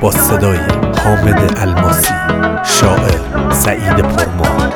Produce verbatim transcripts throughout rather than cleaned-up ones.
با صدای حامد الماسی، شاعر سعید پرما.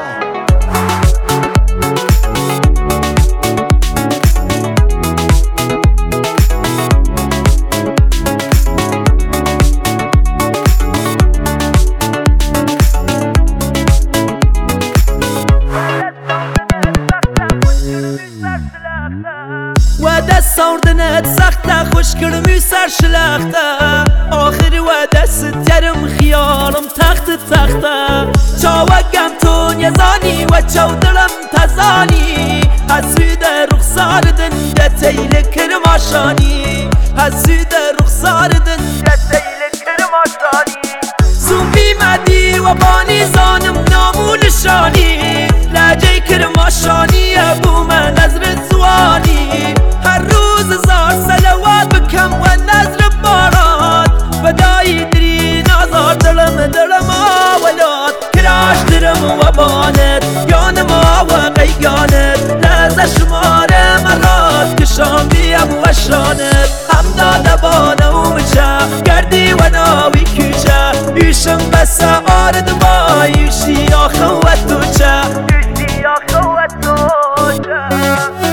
وده ساردنت سخته خوش کرمی سر شلخته آخر وده سترم خیالم تخت تخته چاوگم تو یزانی و چاو دلم تزانی حسید رخسار دنده تیل کرماشانی حسید رخسار دنده تیل کرماشانی زومی مدی و بانی زانم نامونشانی لجه کرماشانی ابو من نظر زوانی هر روز زار سلوات بکم و نظر بارات بدایی دری نازار دلم دلم آولاد کراش درم و بانت یانم آوا قیانت لحظه شمار مرات کشان بیم و شانت همداد بانم چه گردی و ناوی کجه ایشم بس آرد ما ایشی آخه و تو چه ایشی آخه و تو چه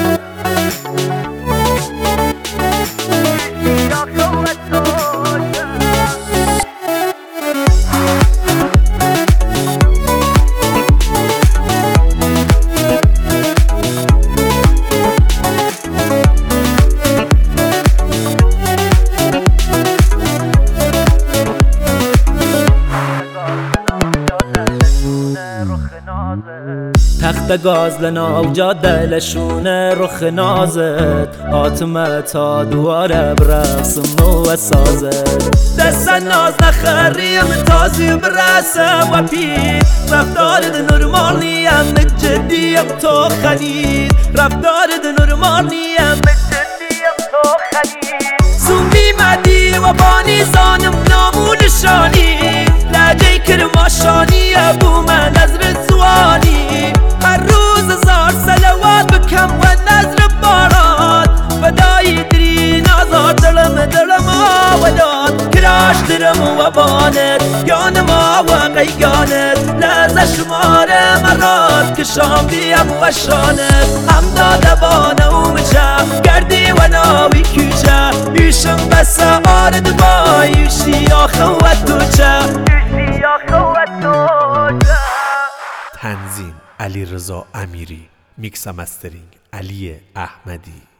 تخت گاز لنا و جاده لشونه رخ نازت آتمه تا دواره برقصم و سازت دست ناز نخریم تازی برسه و پید رفتارت نرمال نیم جدیم تو خلید رفتارت نرمال نیم جدیم تو خلید زومی مدی و بانی زانم نامونشانی لجه کرماشانی ابو من نظر زوانی هر روز زار سلوات بکم و نظر بارات بدایی دری نازار دلم دلم آولاد کراش درم و بانت یانم آوا قیانت لحظه شمار مرات کشان بیم و شانت همداد بانم چه گردی و ناوی کجه ایشم بس آرد با ایشی آخه و تو چه ایشی آخه و تو چه. تنظیم علی رضا امیری، میکس و مسترینگ علی احمدی.